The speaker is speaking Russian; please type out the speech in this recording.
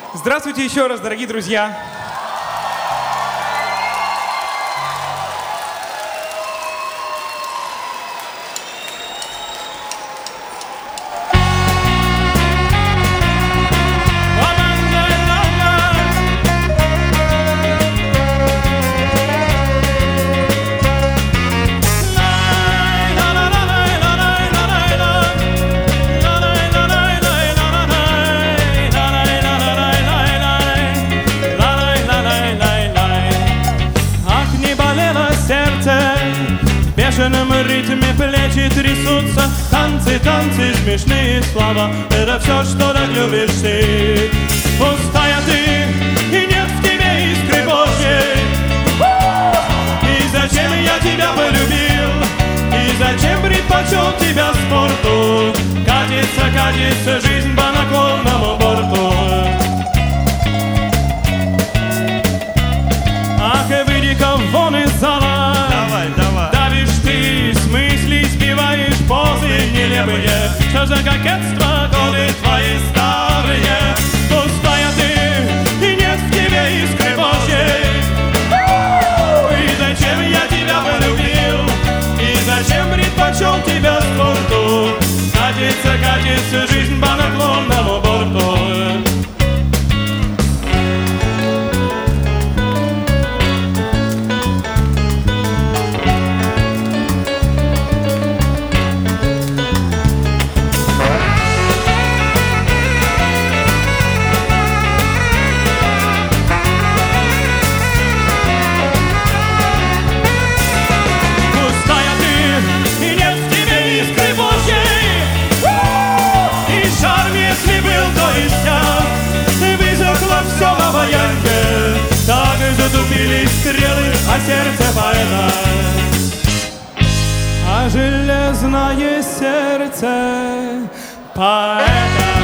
Здравствуйте еще раз, дорогие друзья. В бешеном ритме плечи трясутся, танцы, танцы, смешные слова. Это все, что так любишь ты. Пустая ты, и нет в тебе искры Божьей. И зачем я тебя полюбил? И зачем предпочел тебя спорту? Катится, катится жизнь по наклонному борту. Ах, выйди-ка вон из зала. Давишь ты, с мыслей сбиваешь позы нелепые. Что за кокетство, годы твои старые. Пустая ты, и нет в тебе искры Божьей. И зачем я тебя полюбил? И зачем предпочел тебя спорту? Катится, катится жизнь по наклонному борту. Так затупились стрелы, а сердце поэта. А железное сердце поэта.